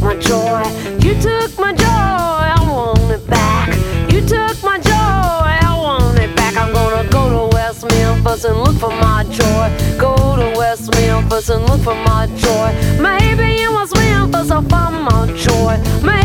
my joy. You took my joy, I want it back. You took my joy, I want it back. I'm gonna go to West Memphis and look for my joy. Go to West Memphis and look for my joy. Maybe in West Memphis I'll find my joy. Maybe